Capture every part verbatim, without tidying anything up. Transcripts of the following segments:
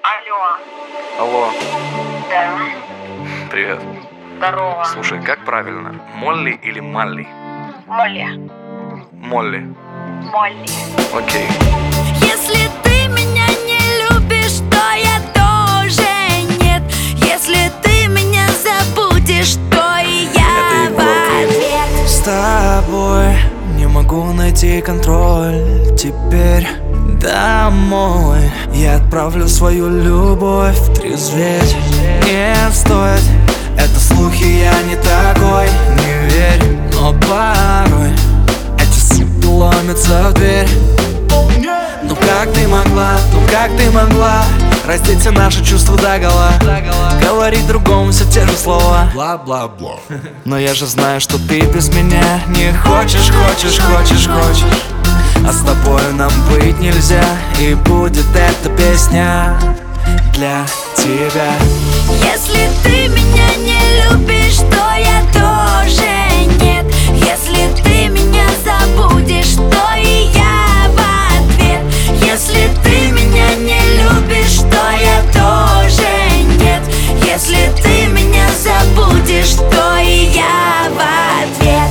Алло. Алло. Да. Привет. Здорово. Слушай, как правильно? Молли или Малли? Молли. Молли. Молли. Окей. Если ты меня не любишь, то я тоже нет. Если ты меня забудешь, то и я в ответ. С тобой не могу найти контроль. Теперь домой я отправлю свою любовь трезветь. Не стоит, это слухи, я не такой. Не верь, но порой эти суки ломятся в дверь. Ну как ты могла, ну как ты могла раздеть все наши чувства догола, говорить другому все те же слова, бла-бла-бла. Но я же знаю, что ты без меня не хочешь, хочешь, хочешь, хочешь. А с тобой нам быть нельзя, и будет эта песня для тебя. Если ты меня не любишь, то я тоже нет. Если ты меня забудешь, то и я в ответ. Если ты меня не любишь, то я тоже нет. Если ты меня забудешь, то и я в ответ.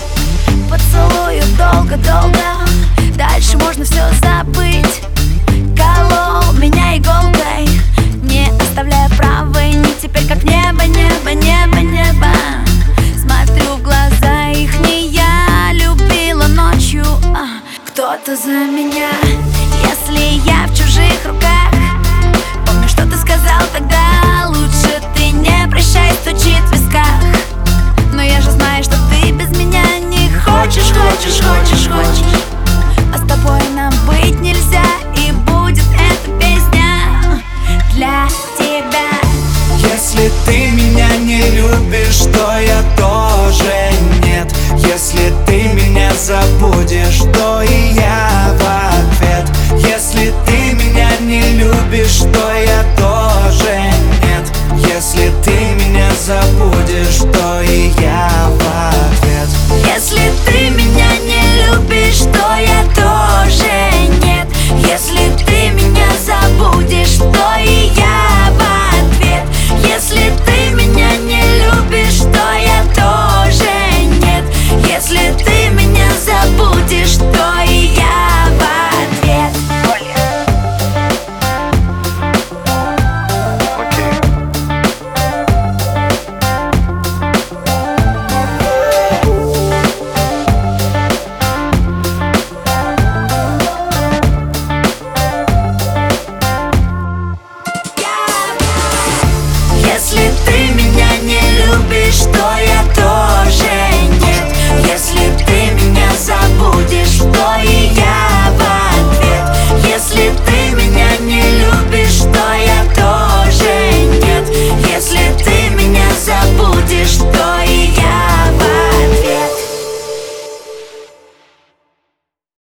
Поцелую долго-долго, дальше можно все забыть. Колол меня иголкой, не оставляя правой ни. Теперь как небо, небо, небо, небо. Смотрю в глаза их, не я любила ночью, а кто-то за меня. Если я в чужих руках, помни, что ты сказал тогда. Лучше ты не прощай, стучит в висках. Но я же знаю, что ты без меня не хочешь, хочешь, хочешь, хочешь. А с тобой нам быть нельзя, и будет эта песня для тебя. Если ты меня не любишь, то я тоже нет. Если ты меня забудешь, то и я в ответ. Если ты меня не любишь, то я тоже нет. Если ты меня забудешь, то и я